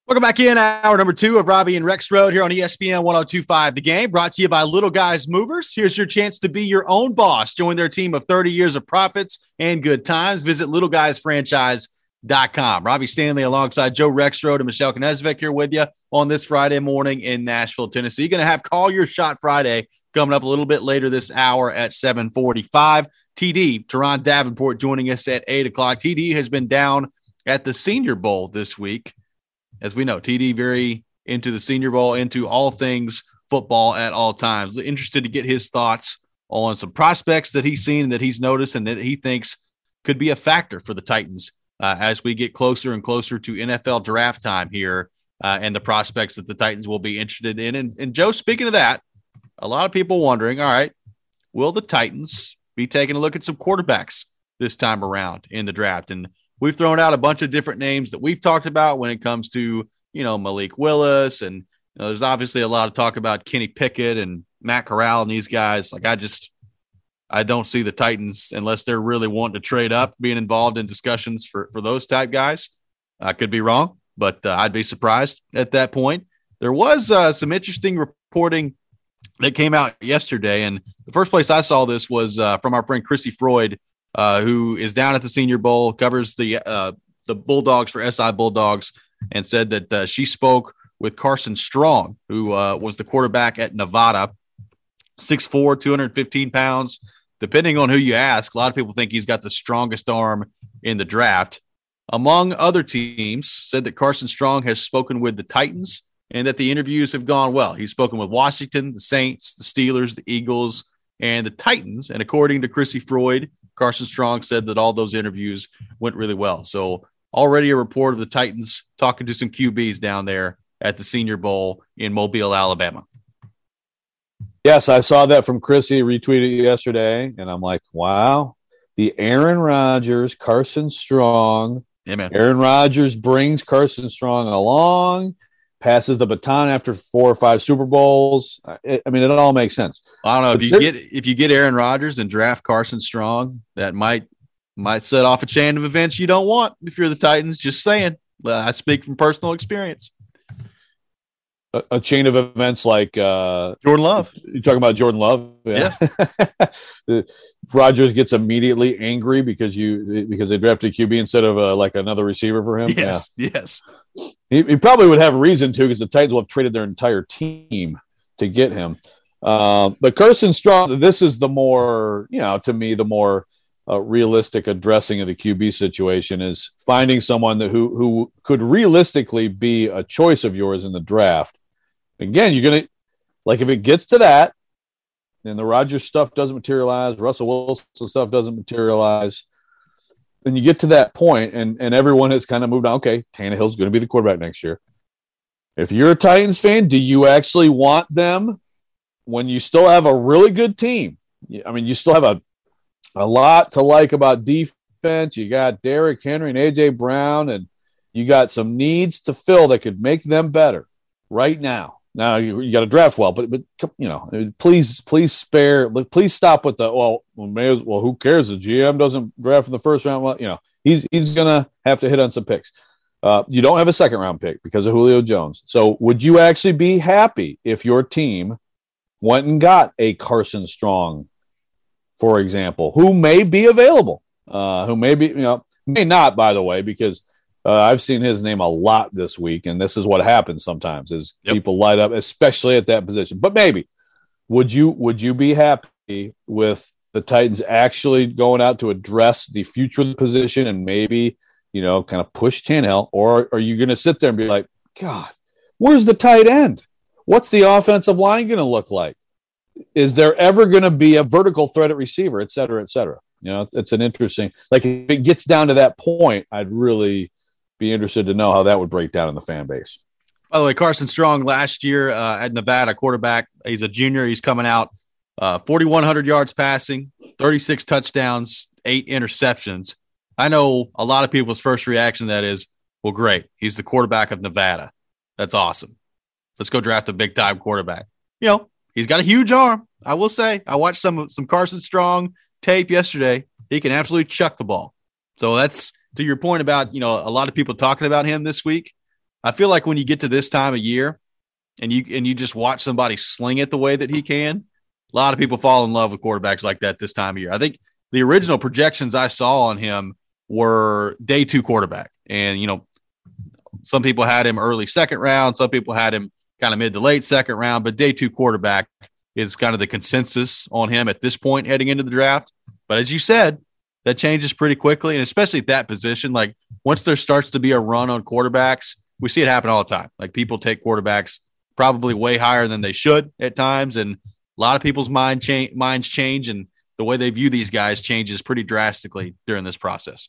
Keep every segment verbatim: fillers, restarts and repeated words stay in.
Welcome back in hour number two of Robbie and Rex Road here on E S P N one oh two point five The Game, brought to you by Little Guys Movers. Here's your chance to be your own boss. Join their team of thirty years of profits and good times. Visit little guys franchise dot com. Robbie Stanley alongside Joe Rexrode and Michelle Knezvik here with you on this Friday morning in Nashville, Tennessee. You're going to have Call Your Shot Friday coming up a little bit later this hour at seven forty-five. T D, Teron Davenport, joining us at eight o'clock. T D has been down at the Senior Bowl this week. As we know, T D very into the Senior Bowl, into all things football at all times. Interested to get his thoughts on some prospects that he's seen and that he's noticed and that he thinks could be a factor for the Titans uh, as we get closer and closer to N F L draft time here uh, and the prospects that the Titans will be interested in. And, and Joe, speaking of that, a lot of people wondering, all right, will the Titans be taking a look at some quarterbacks this time around in the draft? And we've thrown out a bunch of different names that we've talked about when it comes to, you know, Malik Willis. And you know, there's obviously a lot of talk about Kenny Pickett and Matt Corral and these guys. Like, I just, I don't see the Titans, unless they're really wanting to trade up, being involved in discussions for, for those type guys. I could be wrong, but uh, I'd be surprised at that point. There was uh, some interesting reporting that came out yesterday. And the first place I saw this was uh, from our friend Chrissy Freud, Uh, who is down at the Senior Bowl, covers the uh, the Bulldogs for S I Bulldogs, and said that uh, she spoke with Carson Strong, who uh, was the quarterback at Nevada, six foot four, two hundred fifteen pounds. Depending on who you ask, a lot of people think he's got the strongest arm in the draft. Among other teams, said that Carson Strong has spoken with the Titans and that the interviews have gone well. He's spoken with Washington, the Saints, the Steelers, the Eagles, and the Titans. And according to Chrissy Freud, Carson Strong said that all those interviews went really well. So already a report of the Titans talking to some Q Bs down there at the Senior Bowl in Mobile, Alabama. Yes, I saw that from Chrissy, retweeted yesterday, and I'm like, wow, the Aaron Rodgers, Carson Strong. Yeah, man. Aaron Rodgers brings Carson Strong along, passes the baton after four or five Super Bowls. I, I mean, it all makes sense. I don't know but if you get if you get Aaron Rodgers and draft Carson Strong, that might might set off a chain of events you don't want if you're the Titans. Just saying, I speak from personal experience. A, a chain of events like uh, Jordan Love. You're talking about Jordan Love, yeah. yeah. Rodgers gets immediately angry because you because they drafted Q B instead of uh, like another receiver for him. Yes, yeah. yes. He, he probably would have reason to, because the Titans will have traded their entire team to get him. Uh, but Carson Strong, this is the more, you know, to me, the more uh, realistic addressing of the Q B situation is finding someone that who who could realistically be a choice of yours in the draft. Again, you're going to, like, if it gets to that, and the Rodgers stuff doesn't materialize, Russell Wilson stuff doesn't materialize, then you get to that point, and, and everyone has kind of moved on. Okay, Tannehill's going to be the quarterback next year. If you're a Titans fan, do you actually want them when you still have a really good team? I mean, you still have a, a lot to like about defense. You got Derrick Henry and A J Brown, and you got some needs to fill that could make them better right now. Now you, you got to draft well, but but you know, please please spare, please stop with the well. Well, may as, well who cares? The G M doesn't draft in the first round. Well, you know, he's he's gonna have to hit on some picks. Uh, you don't have a second round pick because of Julio Jones. So would you actually be happy if your team went and got a Carson Strong, for example, who may be available, uh, who may be, you know, may not, by the way, because uh, I've seen his name a lot this week, and this is what happens sometimes is yep. people light up, especially at that position. But maybe would you would you be happy with the Titans actually going out to address the future of the position and maybe, you know, kind of push Tannehill, or are you going to sit there and be like, God, where's the tight end? What's the offensive line going to look like? Is there ever going to be a vertical threat at receiver, et cetera, et cetera? You know, it's an interesting, like if it gets down to that point, I'd really be interested to know how that would break down in the fan base. By the way, Carson Strong last year uh, at Nevada, quarterback, he's a junior. He's coming out uh, forty-one hundred yards passing, thirty-six touchdowns, eight interceptions. I know a lot of people's first reaction to that is, well, great. He's the quarterback of Nevada. That's awesome. Let's go draft a big-time quarterback. You know, he's got a huge arm. I will say, I watched some some Carson Strong tape yesterday. He can absolutely chuck the ball. So that's to your point about, you know, a lot of people talking about him this week. I feel like when you get to this time of year and you and you just watch somebody sling it the way that he can, a lot of people fall in love with quarterbacks like that this time of year. I think the original projections I saw on him were day two quarterback. And, you know, some people had him early second round. Some people had him kind of mid to late second round. But day two quarterback is kind of the consensus on him at this point heading into the draft. But as you said, that changes pretty quickly. And especially at that position, like once there starts to be a run on quarterbacks, we see it happen all the time. Like people take quarterbacks probably way higher than they should at times. And a lot of people's mind cha- minds change, and the way they view these guys changes pretty drastically during this process.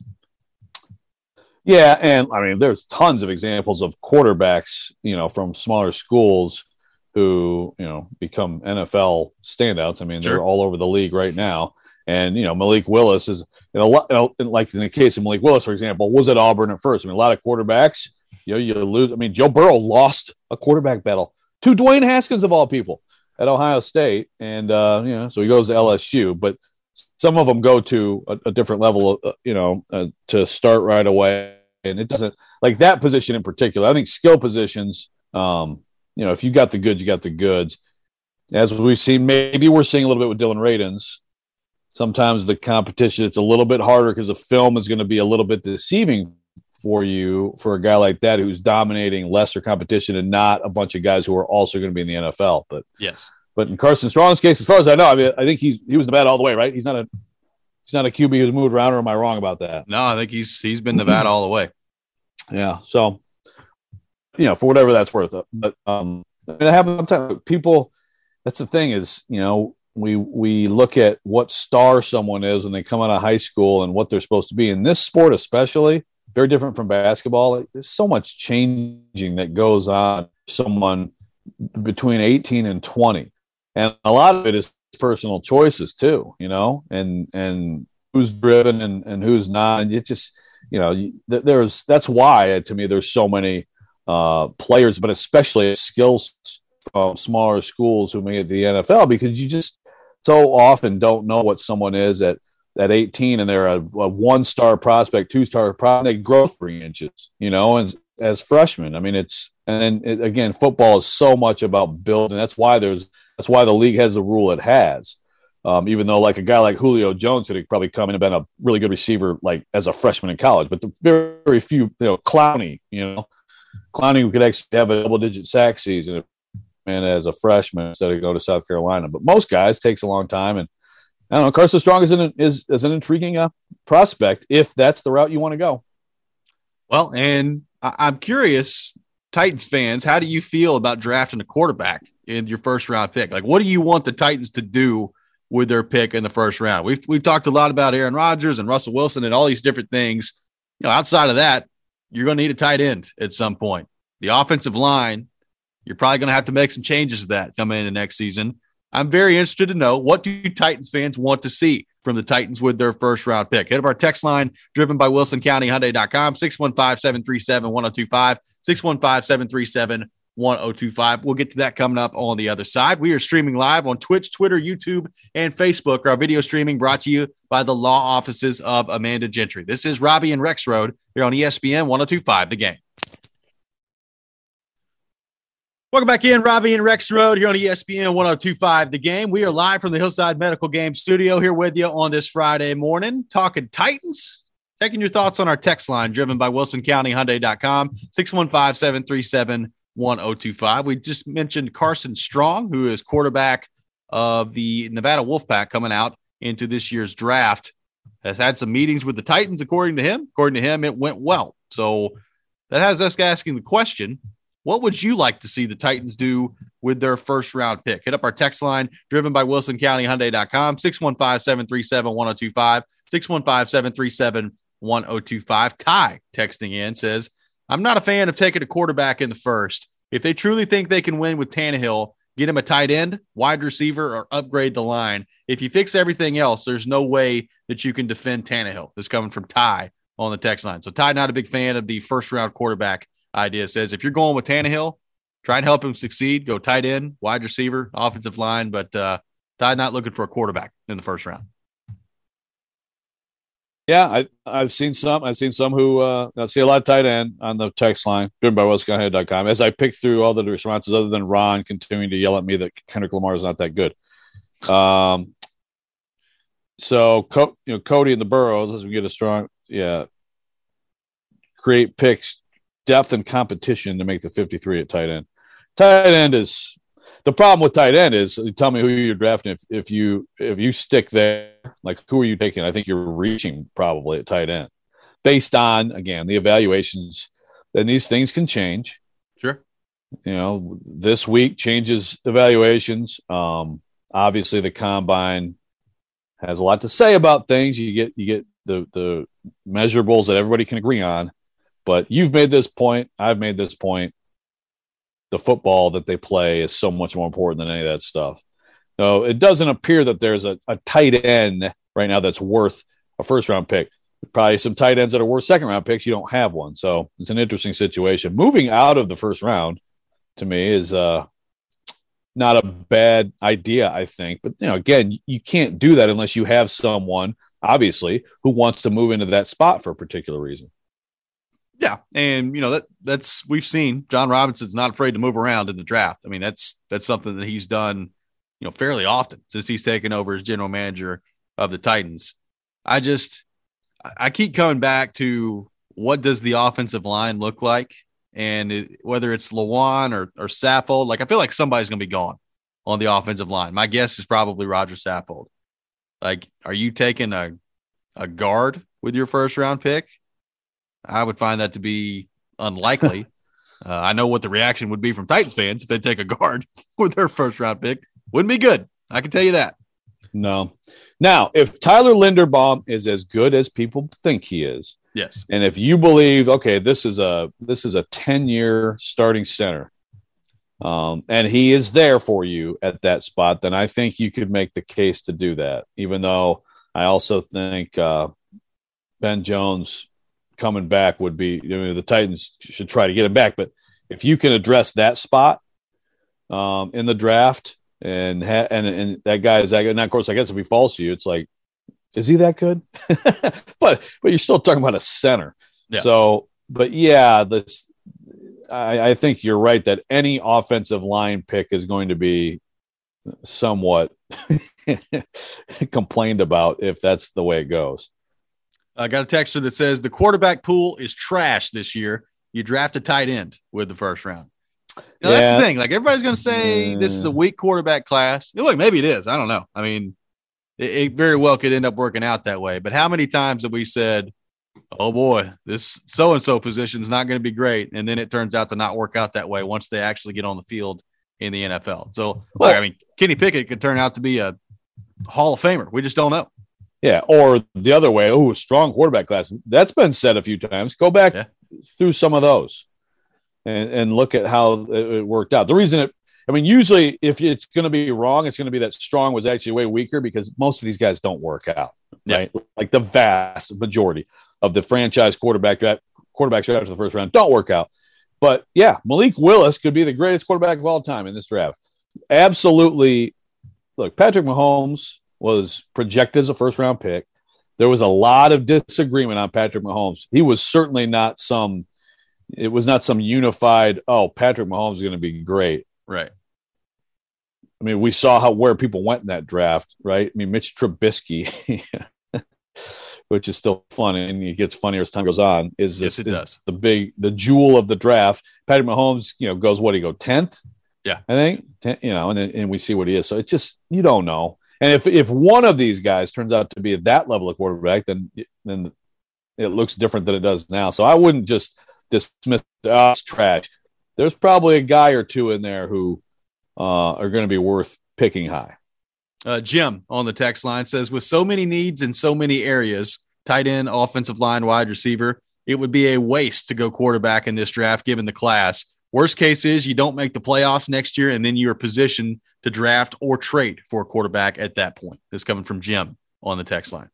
Yeah, and I mean, there's tons of examples of quarterbacks, you know, from smaller schools who, you know, become N F L standouts. I mean, Sure. they're all over the league right now. And, you know, Malik Willis is, in a lot, you know, like in the case of Malik Willis, for example, was at Auburn at first. I mean, a lot of quarterbacks, you know, you lose. I mean, Joe Burrow lost a quarterback battle to Dwayne Haskins, of all people, at Ohio State. And, uh, you know, so he goes to L S U. But some of them go to a, a different level, of, uh, you know, uh, to start right away. And it doesn't, like that position in particular, I think skill positions, um, you know, if you got the goods, you got the goods. As we've seen, maybe we're seeing a little bit with Dylan Radins. Sometimes the competition, it's a little bit harder because the film is going to be a little bit deceiving for you for a guy like that who's dominating lesser competition and not a bunch of guys who are also going to be in the N F L. But yes, but in Carson Strong's case, as far as I know, I mean, I think he's he was Nevada all the way, right? He's not a he's not a Q B who's moved around, or am I wrong about that? no, I think he's he's been Nevada all the way. Yeah, so you know, for whatever that's worth. But um, I mean, I have sometimes people. That's the thing is, you know, we we look at what star someone is when they come out of high school and what they're supposed to be in this sport, especially very different from basketball. Like, there's so much changing that goes on. Someone between eighteen and twenty, and a lot of it is personal choices too. You know, and and who's driven and and who's not, and it just. You know, there's that's why to me there's so many uh, players, but especially skills from smaller schools who make it to the N F L, because you just so often don't know what someone is at at eighteen, and they're a, a one-star prospect, two-star prospect, they grow three inches. You know, and as freshmen, I mean, it's and then it, again, football is so much about building. That's why there's that's why the league has the rule it has. Um, even though like a guy like Julio Jones could probably come in and been a really good receiver like as a freshman in college, but the very, very few, you know, Clowney, you know, Clowney could actually have a double digit sack season and as a freshman instead of go to South Carolina. But most guys takes a long time, and I don't know. Carson Strong is an is, is an intriguing uh, prospect if that's the route you want to go. Well, and I- I'm curious, Titans fans, how do you feel about drafting a quarterback in your first round pick? Like, what do you want the Titans to do with their pick in the first round? We've we've talked a lot about Aaron Rodgers and Russell Wilson and all these different things. You know, outside of that, you're going to need a tight end at some point. The offensive line, you're probably going to have to make some changes to that coming into next season. I'm very interested to know, what do Titans fans want to see from the Titans with their first round pick? Head of our text line, driven by Wilson County Hyundai dot com, six one five, seven three seven, one oh two five, six one five, seven three seven, one oh two five. We'll get to that coming up on the other side. We are streaming live on Twitch, Twitter, YouTube, and Facebook. Our video streaming brought to you by the law offices of Amanda Gentry. This is Robbie and Rex Road here on E S P N one oh two five, The Game. Welcome back in, Robbie and Rex Road here on E S P N one oh two five, The Game. We are live from the Hillside Medical Game Studio here with you on this Friday morning, talking Titans. Taking your thoughts on our text line, driven by Wilson County Hyundai dot com, six one five, seven three seven, one oh two five. We just mentioned Carson Strong, who is quarterback of the Nevada Wolfpack coming out into this year's draft, has had some meetings with the Titans, according to him. According to him, it went well. So that has us asking the question, what would you like to see the Titans do with their first round pick? Hit up our text line, driven by Wilson County Hyundai dot com, six one five, seven three seven, one oh two five, six one five, seven three seven, one oh two five. Ty texting in says, I'm not a fan of taking a quarterback in the first. If they truly think they can win with Tannehill, get him a tight end, wide receiver, or upgrade the line. If you fix everything else, there's no way that you can defend Tannehill. This is coming from Ty on the text line. So Ty, not a big fan of the first round quarterback idea. Says if you're going with Tannehill, try and help him succeed. Go tight end, wide receiver, offensive line. But uh, Ty not looking for a quarterback in the first round. Yeah, I, I've seen some. I've seen some who uh, I see a lot of tight end on the text line, driven by Wisconsin dot com. As I pick through all the responses, other than Ron continuing to yell at me that Kendrick Lamar is not that good. Um, so Co- you know, Cody and the Burrows, as we get a strong, yeah, create picks, depth, and competition to make the fifty-three at tight end. Tight end is the problem with tight end is tell me who you're drafting. If if you if you stick there, like who are you taking? I think you're reaching probably at tight end based on again the evaluations. And these things can change. Sure. You know, this week changes evaluations. Um, obviously, the combine has a lot to say about things. You get you get the the measurables that everybody can agree on. But you've made this point. I've made this point. The football that they play is so much more important than any of that stuff. No, it doesn't appear that there's a, a tight end right now that's worth a first round pick. Probably some tight ends that are worth second round picks. You don't have one. So it's an interesting situation. Moving out of the first round to me is uh, not a bad idea, I think. But, you know, again, you can't do that unless you have someone, obviously, who wants to move into that spot for a particular reason. Yeah, and you know that that's we've seen John Robinson's not afraid to move around in the draft. I mean, that's that's something that he's done, you know, fairly often since he's taken over as general manager of the Titans. I just I keep coming back to what does the offensive line look like, and it, whether it's Lewan or or Saffold, like I feel like somebody's going to be gone on the offensive line. My guess is probably Roger Saffold. Like, are you taking a a guard with your first round pick? I would find that to be unlikely. uh, I know what the reaction would be from Titans fans if they take a guard with their first round pick. Wouldn't be good. I can tell you that. No. Now, if Tyler Linderbaum is as good as people think he is, yes, and if you believe, okay, this is a this is a ten-year starting center, um, and he is there for you at that spot, then I think you could make the case to do that. Even though I also think uh, Ben Jones coming back would be, I mean, the Titans should try to get him back. But if you can address that spot um, in the draft and, ha- and and that guy is that good, and of course, I guess if he falls to you, it's like, is he that good? but but you're still talking about a center. Yeah. So, but yeah, this I, I think you're right that any offensive line pick is going to be somewhat complained about if that's the way it goes. I got a texter that says the quarterback pool is trash this year. You draft a tight end with the first round. You know, yeah. That's the thing. Like, everybody's going to say yeah. this is a weak quarterback class. You know, look, maybe it is. I don't know. I mean, it, it very well could end up working out that way. But how many times have we said, oh, boy, this so-and-so position is not going to be great, and then it turns out to not work out that way once they actually get on the field in the N F L. So, look, I mean, Kenny Pickett could turn out to be a Hall of Famer. We just don't know. Yeah, or the other way, oh, strong quarterback class. That's been said a few times. Go back yeah. through some of those and, and look at how it worked out. The reason it, I mean, usually if it's going to be wrong, it's going to be that strong was actually way weaker because most of these guys don't work out, yeah. right? Like the vast majority of the franchise quarterback draft, quarterbacks drafted the first round don't work out. But yeah, Malik Willis could be the greatest quarterback of all time in this draft. Absolutely. Look, Patrick Mahomes was projected as a first-round pick. There was a lot of disagreement on Patrick Mahomes. He was certainly not some – it was not some unified, oh, Patrick Mahomes is going to be great. Right. I mean, we saw how where people went in that draft, right? I mean, Mitch Trubisky, which is still fun, and it gets funnier as time goes on, is, yes, this, it is does. the big – the jewel of the draft. Patrick Mahomes, you know, goes, what, do you go, tenth? Yeah. I think, ten, you know, and, and we see what he is. So it's just – you don't know. And if, if one of these guys turns out to be at that level of quarterback, then then it looks different than it does now. So I wouldn't just dismiss oh, it's trash. There's probably a guy or two in there who uh, are going to be worth picking high. Uh, Jim on the text line says, with so many needs in so many areas, tight end, offensive line, wide receiver, it would be a waste to go quarterback in this draft given the class. Worst case is you don't make the playoffs next year, and then you're positioned to draft or trade for a quarterback at that point. This is coming from Jim on the text line.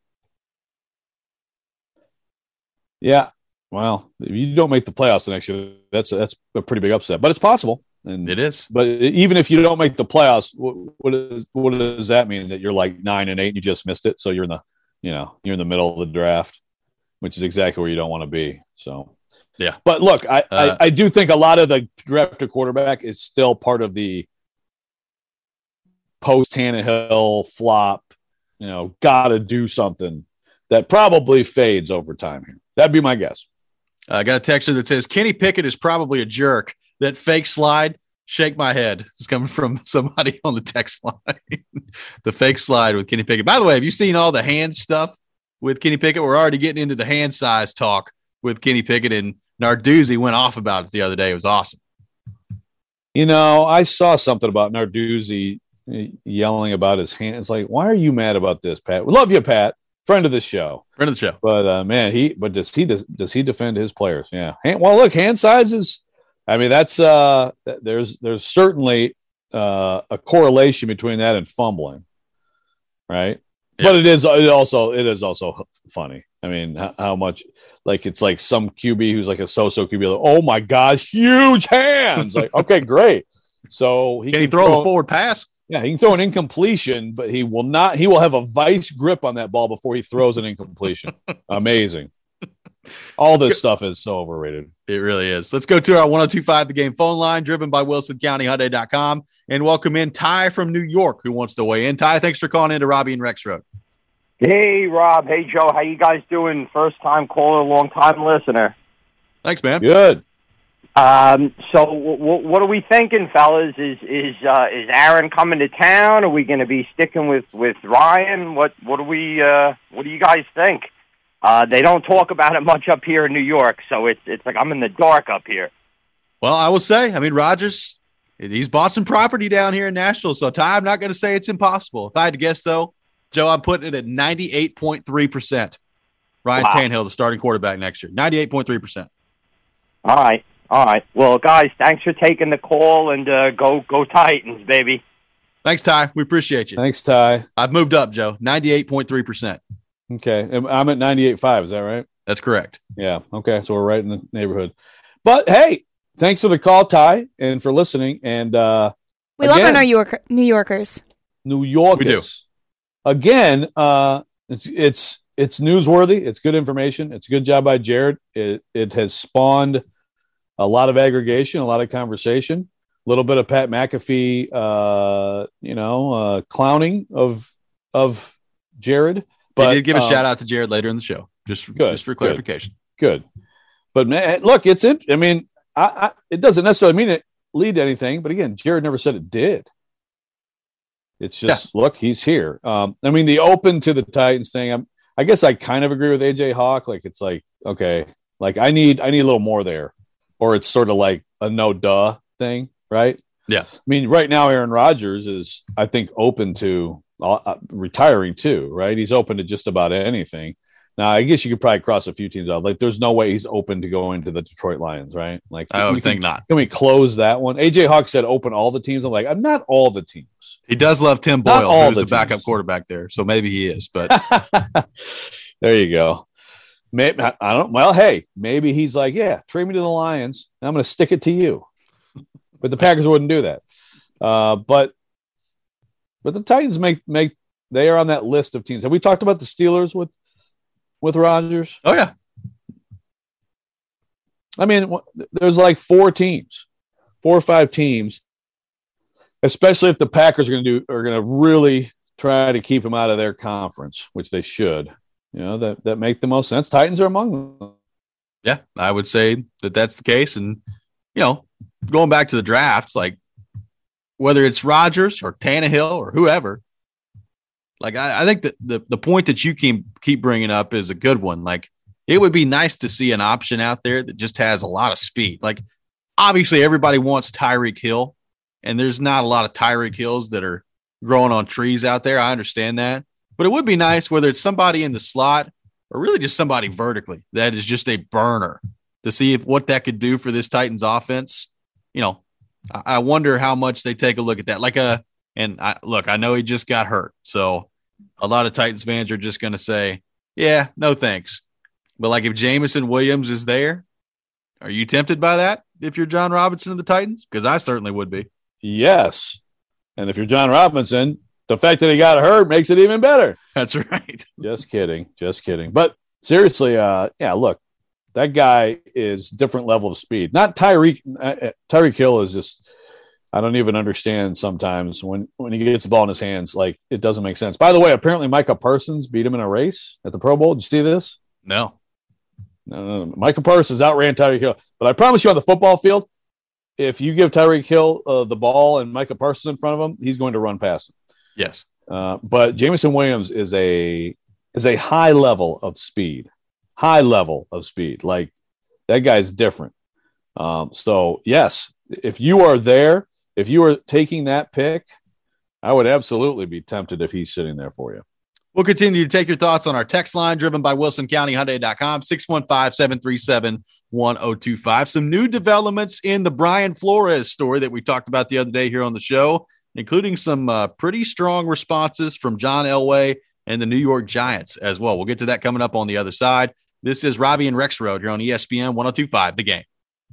Yeah, well, if you don't make the playoffs next year, that's a, that's a pretty big upset, but it's possible. And it is. But even if you don't make the playoffs, what, what, is, what does that mean? That you're like nine and eight and you just missed it, so you're in the you know, you're in the middle of the draft, which is exactly where you don't want to be. So, yeah. But look, I, uh, I, I do think a lot of the draft to quarterback is still part of the post Tannehill flop, you know, got to do something that probably fades over time here. That'd be my guess. I got a texture that says Kenny Pickett is probably a jerk. That fake slide, shake my head. It's coming from somebody on the text line. The fake slide with Kenny Pickett. By the way, have you seen all the hand stuff with Kenny Pickett? We're already getting into the hand size talk with Kenny Pickett, and Narduzzi went off about it the other day. It was awesome. You know, I saw something about Narduzzi yelling about his hand. It's like, why are you mad about this, Pat? We love you, Pat. Friend of the show. Friend of the show. But uh, man, he but does he does, does he defend his players? Yeah. Hand, well, look, hand sizes. I mean, that's uh, there's there's certainly uh, a correlation between that and fumbling, right? Yeah. But it is it also it is also funny. I mean, how, how much like it's like some Q B who's like a so-so Q B. Like, oh my gosh, huge hands! Like, okay, great. So he can, can he throw, throw a forward pass? Yeah, he can throw an incompletion, but he will not. He will have a vice grip on that ball before he throws an incompletion. Amazing. All this stuff is so overrated. It really is. Let's go to our one oh two point five The Game phone line, driven by Wilson County Hyundai dot com, and welcome in Ty from New York, who wants to weigh in. Ty, thanks for calling in to Robbie and Rex Road. Hey, Rob. Hey, Joe. How you guys doing? First time caller, long time listener. Thanks, man. Good. Um, so, w- w- what are we thinking, fellas? Is is uh, is Aaron coming to town? Are we going to be sticking with, with Ryan? What what do we uh, what do you guys think? Uh, they don't talk about it much up here in New York, so it's it's like I'm in the dark up here. Well, I will say, I mean, Rodgers, he's bought some property down here in Nashville, so Ty, I'm not going to say it's impossible. If I had to guess, though, Joe, I'm putting it at ninety-eight point three percent. Ryan wow. Tannehill, the starting quarterback next year, ninety-eight point three percent. All right. All right. Well, guys, thanks for taking the call, and uh, go go Titans, baby. Thanks, Ty. We appreciate you. Thanks, Ty. I've moved up, Joe. ninety-eight point three percent. Okay. I'm at ninety-eight point five. Is that right? That's correct. Yeah. Okay. So we're right in the neighborhood. But, hey, thanks for the call, Ty, and for listening. And uh, We again, love our New, York- New Yorkers. New Yorkers. We do. Again, uh, it's it's it's newsworthy. It's good information. It's a good job by Jared. It It has spawned a lot of aggregation, a lot of conversation, a little bit of Pat McAfee, uh, you know, uh, clowning of of Jared. But I did give a um, shout out to Jared later in the show, just, good, just for clarification. Good. good. But, man, look, it's it. I mean, I, I, it doesn't necessarily mean it lead to anything. But, again, Jared never said it did. It's just, yeah. look, he's here. Um, I mean, the open to the Titans thing, I'm, I guess I kind of agree with A J Hawk. Like, it's like, okay, like I need I need a little more there. Or it's sort of like a no duh thing, right? Yeah. I mean, right now, Aaron Rodgers is, I think, open to uh, retiring too, right? He's open to just about anything. Now, I guess you could probably cross a few teams out. Like, there's no way he's open to going to the Detroit Lions, right? Like, I would can, think not. Can we close that one? A J Hawk said open all the teams. I'm like, I'm not all the teams. He does love Tim Boyle, all who's the the backup teams. quarterback there. So maybe he is, but there you go. Maybe, I don't. Well, hey, maybe he's like, yeah, trade me to the Lions, and I'm going to stick it to you. But the Packers wouldn't do that. Uh, but but the Titans make make they are on that list of teams. Have we talked about the Steelers with with Rodgers? Oh yeah. I mean, there's like four teams, four or five teams, especially if the Packers are going to do are going to really try to keep him out of their conference, which they should. You know, that, that make the most sense. Titans are among them. Yeah, I would say that that's the case. And, you know, going back to the draft, like whether it's Rodgers or Tannehill or whoever, like I, I think that the, the point that you keep, keep bringing up is a good one. Like it would be nice to see an option out there that just has a lot of speed. Like obviously everybody wants Tyreek Hill, and there's not a lot of Tyreek Hills that are growing on trees out there. I understand that. But it would be nice whether it's somebody in the slot or really just somebody vertically that is just a burner to see if what that could do for this Titans offense. You know, I, I wonder how much they take a look at that. Like a, and I, look, I know he just got hurt. So a lot of Titans fans are just going to say, yeah, no thanks. But like if Jameson Williams is there, are you tempted by that if you're John Robinson of the Titans? Because I certainly would be. Yes. And if you're John Robinson, the fact that he got hurt makes it even better. That's right. Just kidding. Just kidding. But seriously, uh, yeah, look, that guy is different level of speed. Not Tyreek. Uh, Tyreek Hill is just, I don't even understand sometimes when, when he gets the ball in his hands, like it doesn't make sense. By the way, apparently Micah Parsons beat him in a race at the Pro Bowl. Did you see this? No. No, no, no. Micah Parsons outran Tyreek Hill. But I promise you on the football field, if you give Tyreek Hill uh, the ball and Micah Parsons in front of him, he's going to run past him. Yes. Uh, but Jameson Williams is a is a high level of speed. High level of speed. Like, that guy's different. Um, so, yes, if you are there, if you are taking that pick, I would absolutely be tempted if he's sitting there for you. We'll continue to take your thoughts on our text line driven by Wilson County Hyundai dot com, six one five, seven three seven, one oh two five. Some new developments in the Brian Flores story that we talked about the other day here on the show, including some uh, pretty strong responses from John Elway and the New York Giants as well. We'll get to that coming up on the other side. This is Robbie and Rexrode here on E S P N one oh two five, The Game.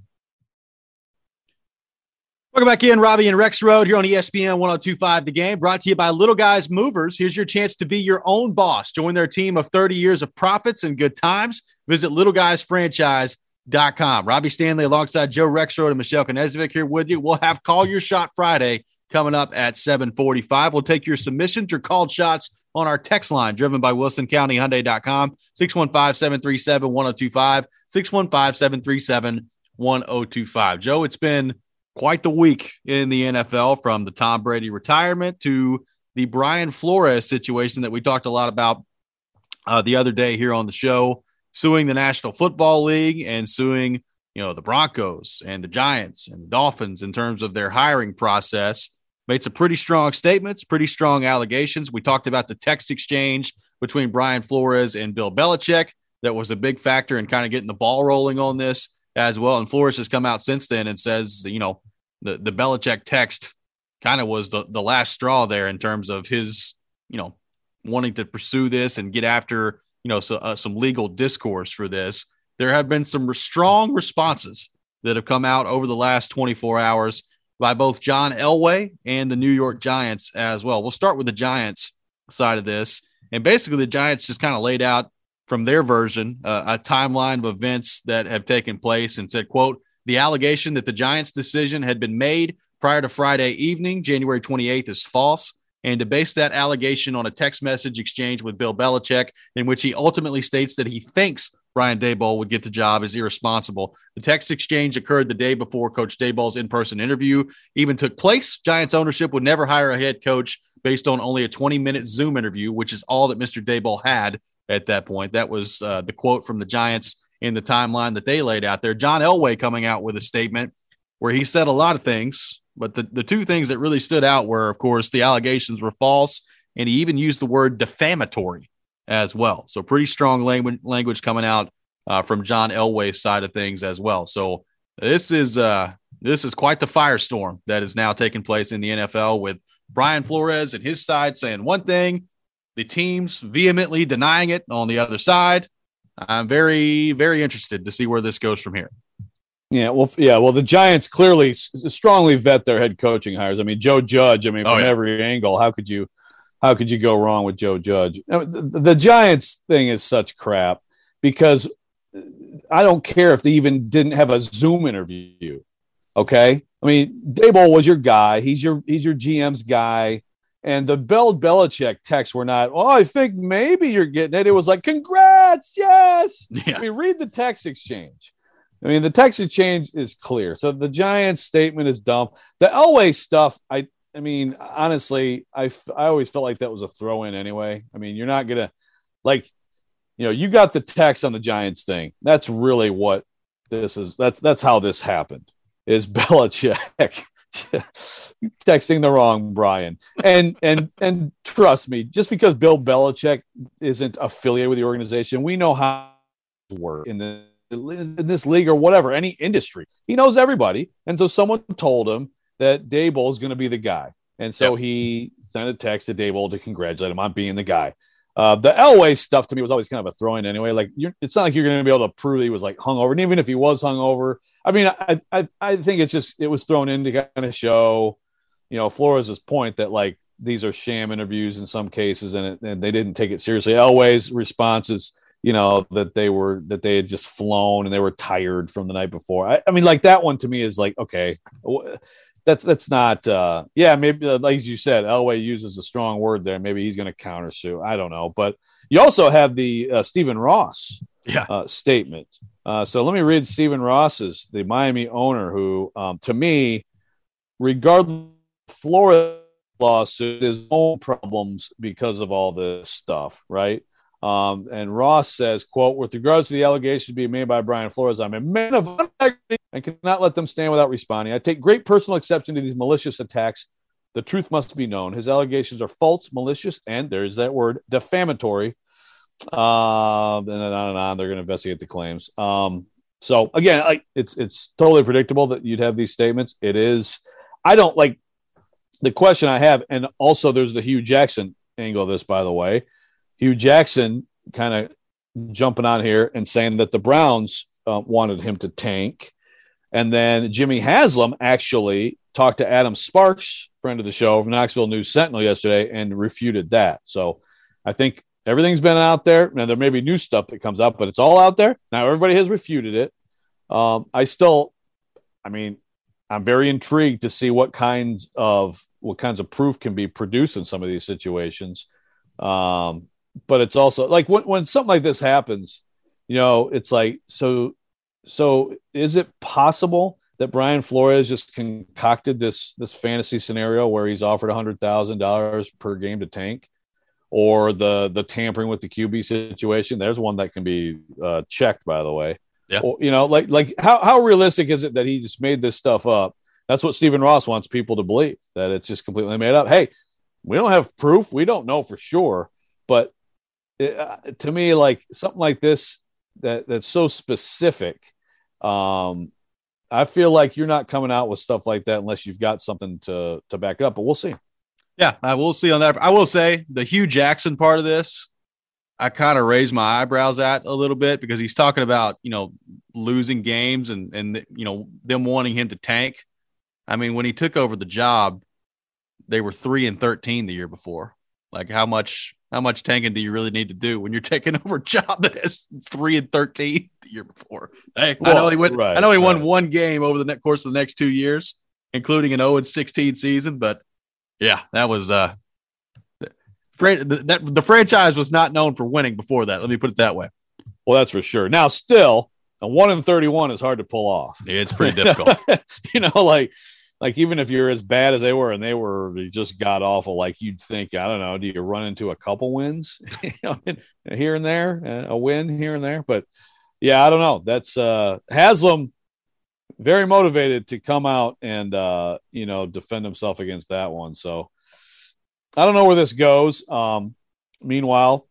Welcome back in, Robbie and Rexrode here on E S P N one oh two five, The Game, brought to you by Little Guys Movers. Here's your chance to be your own boss. Join their team of thirty years of profits and good times. Visit little guys franchise dot com. Robbie Stanley alongside Joe Rexrode and Michelle Knezvik here with you. We'll have Call Your Shot Friday coming up at seven forty-five. We'll take your submissions, your called shots on our text line driven by Wilson County Hyundai dot com, six one five, seven three seven, one oh two five, six one five, seven three seven, one oh two five. Joe, it's been quite the week in the N F L, from the Tom Brady retirement to the Brian Flores situation that we talked a lot about uh, the other day here on the show, suing the National Football League and suing, you know, the Broncos and the Giants and the Dolphins in terms of their hiring process. Made some pretty strong statements, pretty strong allegations. We talked about the text exchange between Brian Flores and Bill Belichick. That was a big factor in kind of getting the ball rolling on this as well. And Flores has come out since then and says, you know, the, the Belichick text kind of was the, the last straw there in terms of his, you know, wanting to pursue this and get after, you know, so, uh, some legal discourse for this. There have been some strong responses that have come out over the last twenty-four hours by both John Elway and the New York Giants as well. We'll start with the Giants side of this. And basically the Giants just kind of laid out from their version uh, a timeline of events that have taken place and said, quote, the allegation that the Giants' decision had been made prior to Friday evening, January twenty-eighth, is false. And to base that allegation on a text message exchange with Bill Belichick, in which he ultimately states that he thinks Brian Daboll would get the job, is irresponsible. The text exchange occurred the day before Coach Daboll's in-person interview even took place. Giants ownership would never hire a head coach based on only a twenty-minute Zoom interview, which is all that Mister Daboll had at that point. That was uh, the quote from the Giants in the timeline that they laid out there. John Elway coming out with a statement where he said a lot of things, but the, the two things that really stood out were, of course, the allegations were false, and he even used the word defamatory as well. So pretty strong language language coming out uh, from John Elway's side of things as well. So this is uh, this is quite the firestorm that is now taking place in the N F L, with Brian Flores and his side saying one thing, the teams vehemently denying it on the other side. I'm very, very interested to see where this goes from here. Yeah, well, yeah, well, the Giants clearly strongly vet their head coaching hires. I mean, Joe Judge. I mean, from oh, yeah. every angle, how could you, how could you go wrong with Joe Judge? The, the Giants thing is such crap, because I don't care if they even didn't have a Zoom interview. Okay, I mean, Daboll was your guy. He's your he's your G M's guy. And the Bill Belichick texts were not, oh, I think maybe you're getting it. It was like, congrats, yes. Yeah. I mean, read the text exchange. I mean, the text exchange is clear. So the Giants statement is dumb. The Elway stuff, I I mean, honestly, I, I always felt like that was a throw-in anyway. I mean, you're not going to, like, you know, you got the text on the Giants thing. That's really what this is. That's that's how this happened, is Belichick texting the wrong Brian. And and and trust me, just because Bill Belichick isn't affiliated with the organization, we know how it works in the in this league or whatever, any industry. He knows everybody. And so someone told him that Daboll is going to be the guy. And so yep. he sent a text to Daboll to congratulate him on being the guy. Uh, the Elway stuff to me was always kind of a throw-in anyway. Like, you're, it's not like you're going to be able to prove that he was like hungover. And even if he was hungover, I mean, I, I I think it's just, it was thrown in to kind of show, you know, Flores' point that, like, these are sham interviews in some cases, and, it, and they didn't take it seriously. Elway's response is, you know, that they were that they had just flown and they were tired from the night before. I, I mean, like that one to me is like, okay, that's that's not. Uh, yeah, maybe like you said, Elway uses a strong word there. Maybe he's going to countersue. I don't know, but you also have the uh, Stephen Ross yeah. uh, statement. Uh, so let me read Stephen Ross's, the Miami owner, who um, to me, regardless of Florida lawsuit, his own problems because of all this stuff, right? Um, and Ross says, quote, with regards to the allegations being made by Brian Flores, I'm a man of integrity and cannot let them stand without responding. I take great personal exception to these malicious attacks. The truth must be known. His allegations are false, malicious, and there's that word, defamatory. Uh, and then on and on, they're going to investigate the claims. Um, so again, like it's, it's totally predictable that you'd have these statements. It is, I don't like the question I have. And also there's the Hugh Jackson angle of this, by the way. Hugh Jackson kind of jumping on here and saying that the Browns uh, wanted him to tank. And then Jimmy Haslam actually talked to Adam Sparks, friend of the show from Knoxville News Sentinel yesterday, and refuted that. So I think everything's been out there. Now, there may be new stuff that comes up, but it's all out there. Now, everybody has refuted it. Um, I still, I mean, I'm very intrigued to see what kinds of what kinds of proof can be produced in some of these situations. Um, but it's also like when, when something like this happens, you know, it's like, so, so is it possible that Brian Flores just concocted this, this fantasy scenario where he's offered a hundred thousand dollars per game to tank, or the, the tampering with the Q B situation? There's one that can be uh, checked, by the way. Yeah. Or, you know, like, like how, how realistic is it that he just made this stuff up? That's what Stephen Ross wants people to believe, that it's just completely made up. Hey, we don't have proof. We don't know for sure. But it, uh, to me, like something like this, that that's so specific. Um, I feel like you're not coming out with stuff like that unless you've got something to, to back it up, but we'll see. Yeah, I will see on that. I will say the Hugh Jackson part of this, I kind of raised my eyebrows at a little bit, because he's talking about, you know, losing games and, and, you know, them wanting him to tank. I mean, when he took over the job, they were three and thirteen the year before. Like how much, how much tanking do you really need to do when you're taking over a job that has three and thirteen the year before? Hey, well, I know he went, right, I know he won right. one game over the course of the next two years, including an oh and sixteen season. But yeah, that was, uh, the, that the franchise was not known for winning before that. Let me put it that way. Well, that's for sure. Now, still, a one and thirty-one is hard to pull off. Yeah, it's pretty difficult. You know, like, like even if you're as bad as they were and they were just god awful, like you'd think, I don't know, do you run into a couple wins you know, here and there, a win here and there? But yeah, I don't know. That's uh, Haslam very motivated to come out and, uh, you know, defend himself against that one. So I don't know where this goes. Um, meanwhile,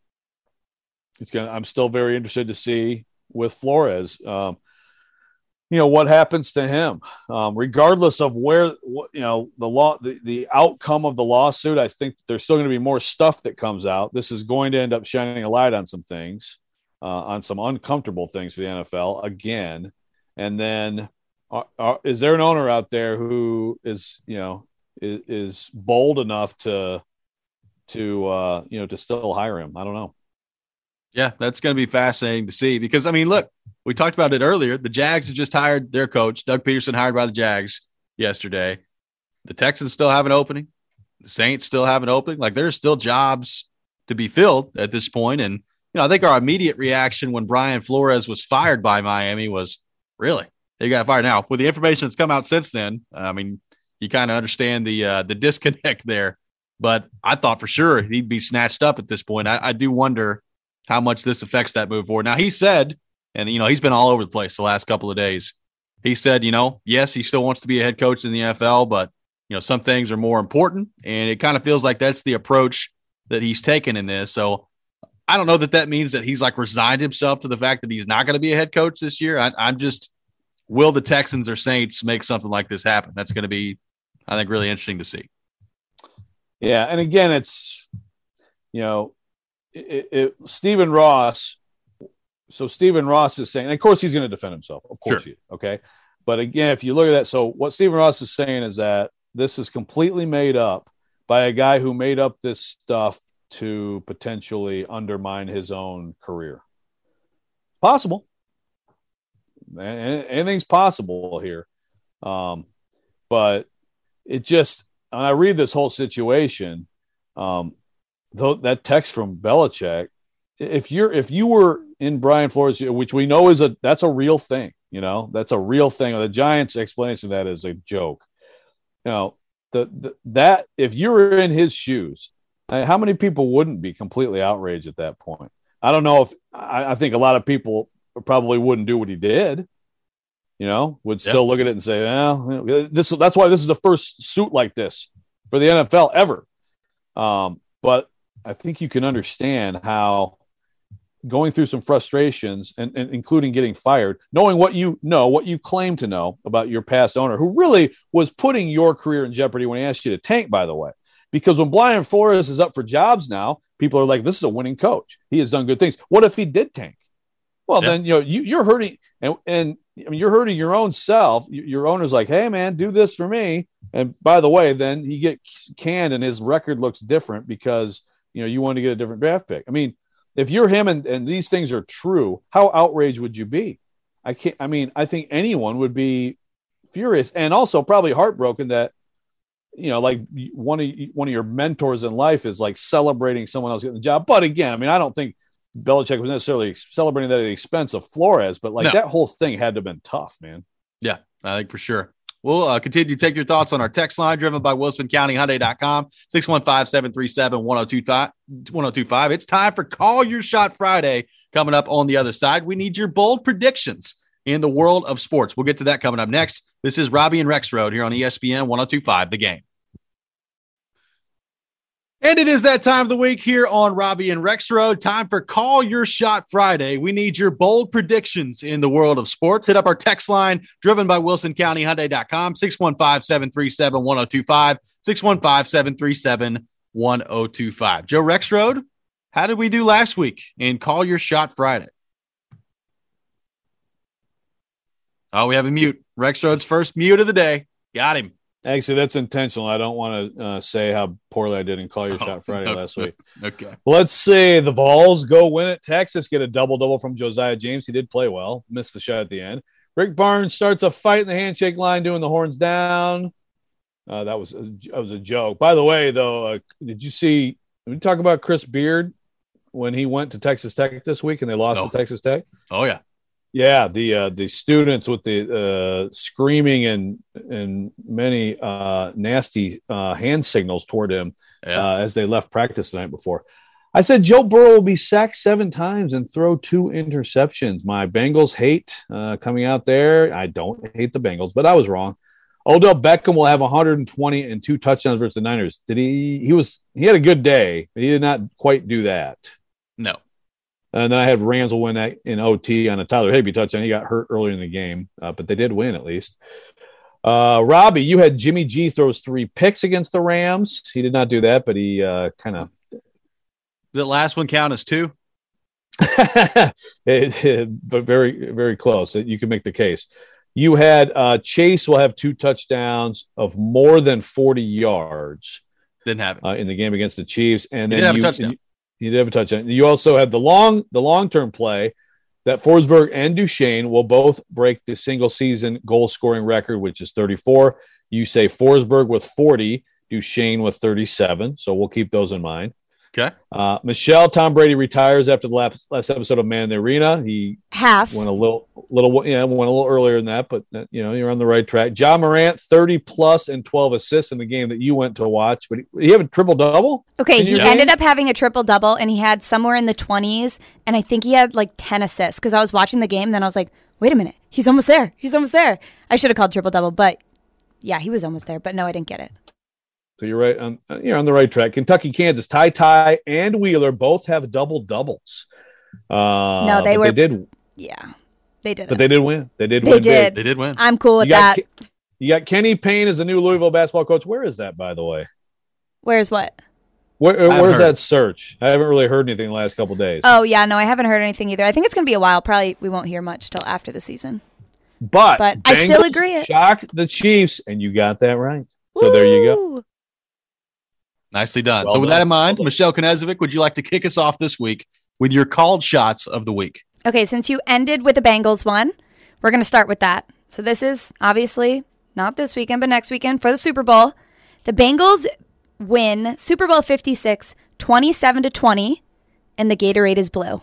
it's gonna. I'm still very interested to see with Flores, um, you know, what happens to him, um, regardless of where, you know, the law, the, the outcome of the lawsuit. I think there's still going to be more stuff that comes out. This is going to end up shining a light on some things, uh, on some uncomfortable things for the N F L again. And then, uh, uh, is there an owner out there who is, you know, is, is bold enough to, to, uh, you know, to still hire him? I don't know. Yeah, that's going to be fascinating to see, because, I mean, look, we talked about it earlier. The Jags have just hired their coach, Doug Peterson, hired by the Jags yesterday. The Texans still have an opening. The Saints still have an opening. Like, there's still jobs to be filled at this point. And, you know, I think our immediate reaction when Brian Flores was fired by Miami was, really? They got fired. Now, with the information that's come out since then, I mean, you kind of understand the uh, the disconnect there. But I thought for sure he'd be snatched up at this point. I, I do wonder how much this affects that move forward. Now, he said, and, you know, he's been all over the place the last couple of days. He said, you know, yes, he still wants to be a head coach in the N F L, but, you know, some things are more important. And it kind of feels like that's the approach that he's taken in this. So I don't know that that means that he's like resigned himself to the fact that he's not going to be a head coach this year. I, I'm just, will the Texans or Saints make something like this happen? That's going to be, I think, really interesting to see. Yeah. And again, it's, you know, It, it, Stephen Ross. So Stephen Ross is saying, and of course he's going to defend himself. Of course sure. he, okay. But again, if you look at that, so what Stephen Ross is saying is that this is completely made up by a guy who made up this stuff to potentially undermine his own career. Possible. Anything's possible here. Um, but it just, when I read this whole situation, um, though that text from Belichick, if you're, if you were in Brian Flores, which we know is a, that's a real thing, you know, that's a real thing. The Giants' explanation of that is a joke. You know, the, the that if you were in his shoes, how many people wouldn't be completely outraged at that point? I don't know if I, I think a lot of people probably wouldn't do what he did, you know, would still yep. look at it and say, well, this, that's why this is the first suit like this for the N F L ever. Um, but I think you can understand how going through some frustrations and, and including getting fired, knowing what you know, what you claim to know about your past owner, who really was putting your career in jeopardy when he asked you to tank, by the way. Because when Brian Flores is up for jobs now, people are like, this is a winning coach. He has done good things. What if he did tank? Well, yeah. then, you know, you, you're hurting and, and I mean, you're hurting your own self. Your owner's like, hey, man, do this for me. And by the way, then he gets canned and his record looks different because, you know, you want to get a different draft pick. I mean, if you're him and, and these things are true, how outraged would you be? I can't, I mean, I think anyone would be furious and also probably heartbroken that, you know, like one of one of your mentors in life is like celebrating someone else getting the job. But again, I mean, I don't think Belichick was necessarily celebrating that at the expense of Flores, but like no. that whole thing had to have been tough, man. Yeah, I think for sure. We'll uh, continue to take your thoughts on our text line driven by Wilson County Hyundai dot com, six one five, seven three seven, one oh two five. It's time for Call Your Shot Friday coming up on the other side. We need your bold predictions in the world of sports. We'll get to that coming up next. This is Robbie and Rexrode here on E S P N one oh two five, The Game. And it is that time of the week here on Robbie and Rexrode. Time for Call Your Shot Friday. We need your bold predictions in the world of sports. Hit up our text line driven by Wilson County Hyundai dot com, six one five, seven three seven, one oh two five, six one five, seven three seven, one oh two five. Joe Rexrode, how did we do last week in Call Your Shot Friday? Oh, we have a mute. Rexrode's first mute of the day. Got him. Actually, that's intentional. I don't want to uh, say how poorly I did in Call Your oh, Shot Friday okay. last week. Okay. Let's see. The Vols go win at Texas, get a double-double from Josiah James. He did play well. Missed the shot at the end. Rick Barnes starts a fight in the handshake line doing the horns down. Uh, that was a, that was a joke. By the way, though, uh, did you see – did we talk about Chris Beard when he went to Texas Tech this week and they lost oh. to Texas Tech? Oh, yeah. Yeah, the uh, the students with the uh, screaming and and many uh, nasty uh, hand signals toward him yeah. uh, as they left practice the night before. I said Joe Burrow will be sacked seven times and throw two interceptions. My Bengals hate uh, coming out there. I don't hate the Bengals, but I was wrong. Odell Beckham will have one hundred twenty and two touchdowns versus the Niners. Did he? He was he had a good day, but he did not quite do that. No. And then I had Rams will win that in O T on a Tyler Higbee touchdown. He got hurt earlier in the game, uh, but they did win at least. Uh, Robbie, you had Jimmy G throws three picks against the Rams. He did not do that, but he uh, kind of. Did the last one count as two? it, it, but very, very close. You can make the case. You had uh, Chase will have two touchdowns of more than forty yards. Didn't have it uh, in the game against the Chiefs, and he then did have you, a touchdown. You, You did have a touchdown. You also had the long, the long-term play that Forsberg and Duchesne will both break the single-season goal-scoring record, which is thirty-four. You say Forsberg with forty, Duchesne with thirty-seven. So we'll keep those in mind. Okay. Uh, Michelle, Tom Brady retires after the last, last episode of Man in the Arena. He half went a little, little, yeah, went a little earlier than that, but uh, you know you're on the right track. Ja Morant, thirty plus and twelve assists in the game that you went to watch. But he, he have a triple double. Okay, he ended up having a triple double, and he had somewhere in the twenties, and I think he had like ten assists because I was watching the game. And then I was like, wait a minute, he's almost there. He's almost there. I should have called triple double, but yeah, he was almost there. But no, I didn't get it. So you're right on you're on the right track. Kentucky, Kansas, Ty Ty and Wheeler both have double doubles. Uh, no, they were. They did. Yeah, they did. But they did win. They did. They win did. Big. They did win. I'm cool with you got, that. You got Kenny Payne as the new Louisville basketball coach. Where is that, by the way? Where's what? Where, where's that search? I haven't really heard anything the last couple of days. Oh yeah, no, I haven't heard anything either. I think it's going to be a while. Probably we won't hear much till after the season. But but I still agree. It shocked the Chiefs, and you got that right. So Woo! There you go. Nicely done. Well so with done. that in mind, Well done. Michelle Knezovic, would you like to kick us off this week with your called shots of the week? Okay, since you ended with the Bengals one, we're going to start with that. So this is obviously not this weekend, but next weekend for the Super Bowl. The Bengals win Super Bowl fifty-six, twenty-seven to twenty, and the Gatorade is blue.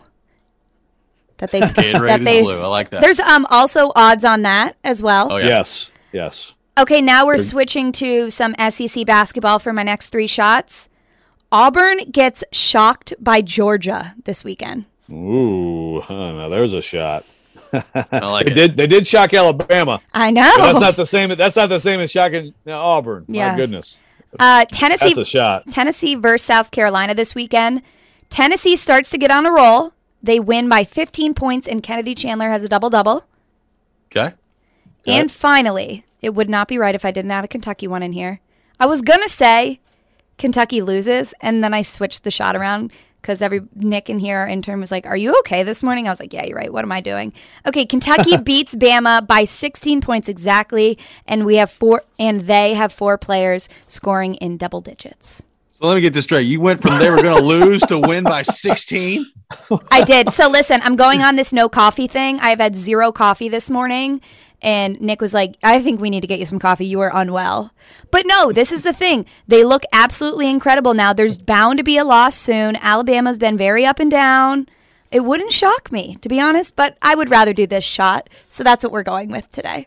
That they Gatorade that is they, blue. I like that. There's um also odds on that as well. Oh, yeah. Yes, yes. Okay, now we're switching to some S E C basketball for my next three shots. Auburn gets shocked by Georgia this weekend. Ooh, huh, now there's a shot. I like they it. did. They did shock Alabama. I know. But that's not the same. That's not the same as shocking Auburn. Yeah. My goodness, Uh, Tennessee that's a shot. Tennessee versus South Carolina this weekend. Tennessee starts to get on a roll. They win by fifteen points, and Kennedy Chandler has a double-double. Okay. And finally, it would not be right if I didn't add a Kentucky one in here. I was going to say Kentucky loses, and then I switched the shot around because every Nick in here, our intern, was like, are you okay this morning? I was like, yeah, you're right. What am I doing? Okay, Kentucky beats Bama by sixteen points exactly, and we have four, and they have four players scoring in double digits. So let me get this straight. You went from they were going to lose to win by sixteen? I did. So listen, I'm going on this no coffee thing. I've had zero coffee this morning. And Nick was like, I think we need to get you some coffee. You are unwell. But no, this is the thing. They look absolutely incredible now. There's bound to be a loss soon. Alabama's been very up and down. It wouldn't shock me, to be honest, but I would rather do this shot. So that's what we're going with today.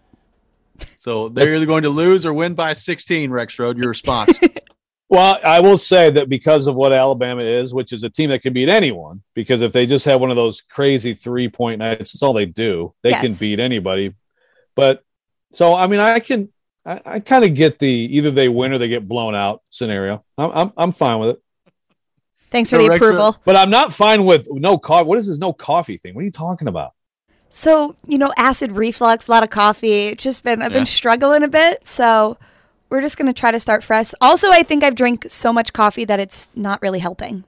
So they're either going to lose or win by sixteen, Rexrode. Your response. Well, I will say that because of what Alabama is, which is a team that can beat anyone, because if they just have one of those crazy three-point nights, that's all they do. They Yes. can beat anybody. But so, I mean, I can, I, I kind of get the either they win or they get blown out scenario. I'm, I'm, I'm fine with it. Thanks for So the Rex- approval. But I'm not fine with no coffee. What is this no coffee thing? What are you talking about? So, you know, acid reflux, a lot of coffee. It's just been, I've Yeah. been struggling a bit. So we're just going to try to start fresh. Also, I think I've drank so much coffee that it's not really helping.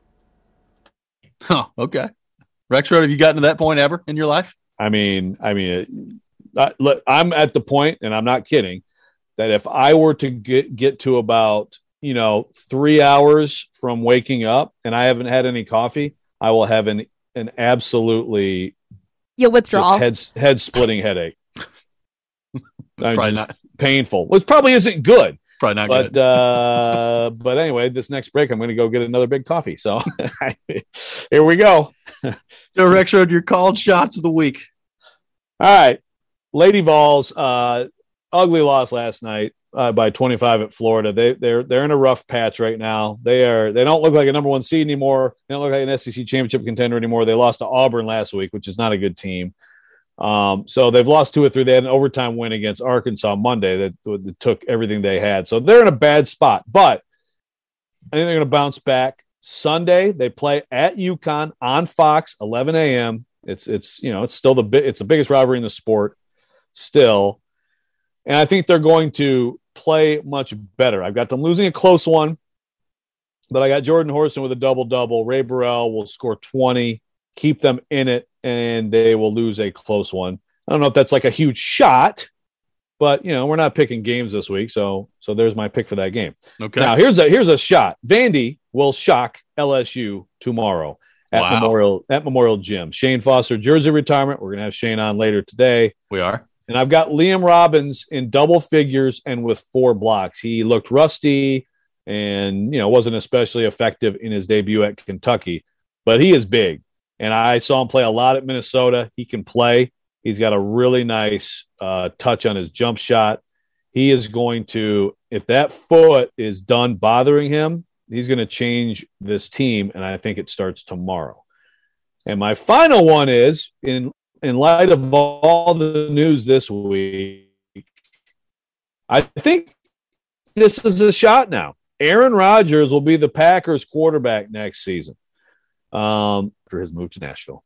Huh, okay. Rexrode, have you gotten to that point ever in your life? I mean, I mean, it, I, look, I'm at the point, and I'm not kidding, that if I were to get get to about you know three hours from waking up and I haven't had any coffee, I will have an an absolutely You'll withdraw. just head head splitting headache. I'm probably just not- painful, which probably isn't good. Probably not But good. uh, but anyway, this next break, I'm going to go get another big coffee. So here we go. So Rexrode, your called shots of the week. All right. Lady Vols, uh, ugly loss last night uh, by twenty-five at Florida. They they're they're in a rough patch right now. They are they don't look like a number one seed anymore. They don't look like an S E C championship contender anymore. They lost to Auburn last week, which is not a good team. Um, so they've lost two or three. They had an overtime win against Arkansas Monday that, that took everything they had. So they're in a bad spot, but I think they're going to bounce back. Sunday they play at UConn on Fox, eleven a.m. It's it's you know it's still the bi- it's the biggest rivalry in the sport still, and I think they're going to play much better. I've got them losing a close one, but I got Jordan Horson with a double double. Ray Burrell will score twenty, keep them in it, and they will lose a close one. I don't know if that's like a huge shot, but you know we're not picking games this week, so so there's my pick for that game. Okay. Now here's a here's a shot. Vandy will shock L S U tomorrow at Wow. Memorial at Memorial Gym. Shane Foster jersey retirement. We're gonna have Shane on later today, We are. and I've got Liam Robbins in double figures and with four blocks. He looked rusty and you know wasn't especially effective in his debut at Kentucky, but he is big. And I saw him play a lot at Minnesota. He can play. He's got a really nice uh, touch on his jump shot. He is going to, if that foot is done bothering him, he's going to change this team, and I think it starts tomorrow. And my final one is, in, in light of all the news this week, I think this is a shot now. Aaron Rodgers will be the Packers quarterback next season um, for his move to Nashville.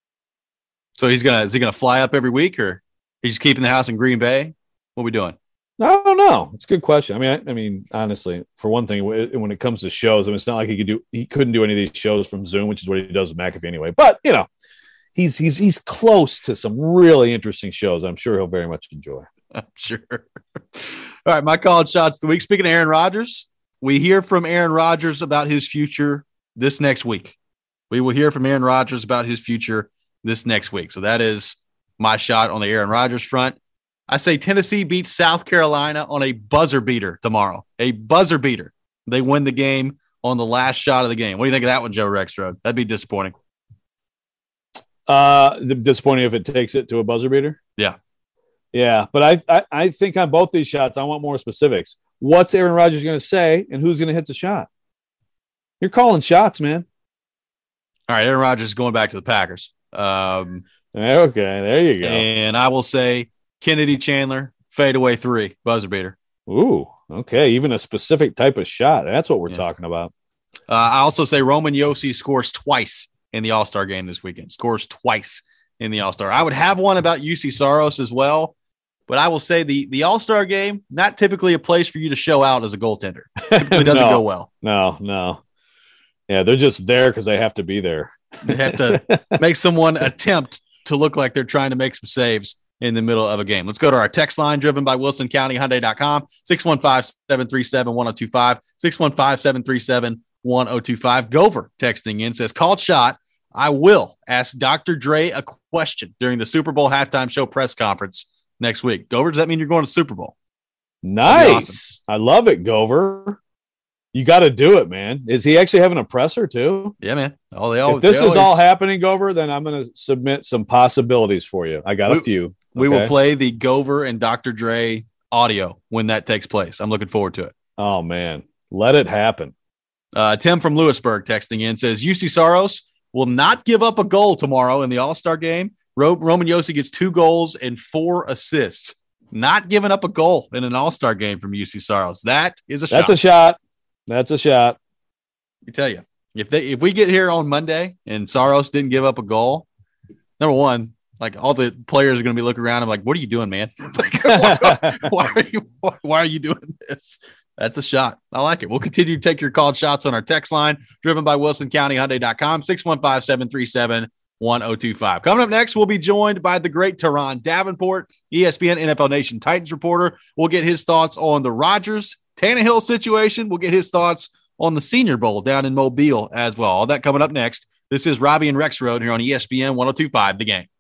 So he's gonna is he gonna fly up every week, or he's just keeping the house in Green Bay? What are we doing? I don't know. It's a good question. I mean, I, I mean, honestly, for one thing, when it comes to shows, I mean, it's not like he could do, he couldn't do any of these shows from Zoom, which is what he does with McAfee anyway. But you know, he's he's he's close to some really interesting shows. I'm sure he'll very much enjoy. I'm sure. All right, my college shots of the week. Speaking of Aaron Rodgers, we hear from Aaron Rodgers about his future this next week. We will hear from Aaron Rodgers about his future this next week. So that is my shot on the Aaron Rodgers front. I say Tennessee beats South Carolina on a buzzer beater tomorrow. A buzzer beater. They win the game on the last shot of the game. What do you think of that one, Joe Rexrode? That'd be disappointing. Uh, disappointing if it takes it to a buzzer beater. Yeah. Yeah, but I, I, I think on both these shots, I want more specifics. What's Aaron Rodgers going to say, and who's going to hit the shot? You're calling shots, man. All right, Aaron Rodgers is going back to the Packers. Um, okay, there you go. And I will say Kennedy Chandler, fadeaway three, buzzer beater. Ooh, okay, even a specific type of shot. That's what we're yeah. talking about. Uh, I also say Roman Yossi scores twice in the All-Star game this weekend. Scores twice in the All-Star. I would have one about U C Saros as well, but I will say the, the All-Star game, not typically a place for you to show out as a goaltender. Typically doesn't no, go well. No, no. Yeah, they're just there because they have to be there. They have to make someone attempt to look like they're trying to make some saves in the middle of a game. Let's go to our text line driven by Wilson County Hyundai dot com, six one five, seven three seven, one oh two five, six one five, seven three seven, one oh two five. Gover texting in says, called shot. I will ask Doctor Dre a question during the Super Bowl halftime show press conference next week. Gover, does that mean you're going to the Super Bowl? Nice. Awesome. I love it, Gover. You got to do it, man. Is he actually having a presser too? Yeah, man. Oh, they always, if this they is always, all happening, Gover, then I'm going to submit some possibilities for you. I got we, a few. Okay? We will play the Gover and Doctor Dre audio when that takes place. I'm looking forward to it. Oh, man. Let it happen. Uh, Tim from Lewisburg texting in says, U C Saros will not give up a goal tomorrow in the All-Star game. Ro- Roman Yossi gets two goals and four assists. Not giving up a goal in an All-Star game from U C Saros. That is a That's shot. a shot. That's a shot. Let me tell you, if they if we get here on Monday and Saros didn't give up a goal, number one, like all the players are going to be looking around and like, what are you doing, man? like, why, why are you why, why are you doing this? That's a shot. I like it. We'll continue to take your called shots on our text line, driven by Wilson County Hyundai dot com, six one five, seven three seven, one oh two five. Coming up next, we'll be joined by the great Teron Davenport, E S P N N F L Nation Titans reporter. We'll get his thoughts on the Rodgers Tannehill situation. We'll get his thoughts on the Senior Bowl down in Mobile as well. All that coming up next. This is Robbie and Rexrode here on E S P N one oh two five, The Game.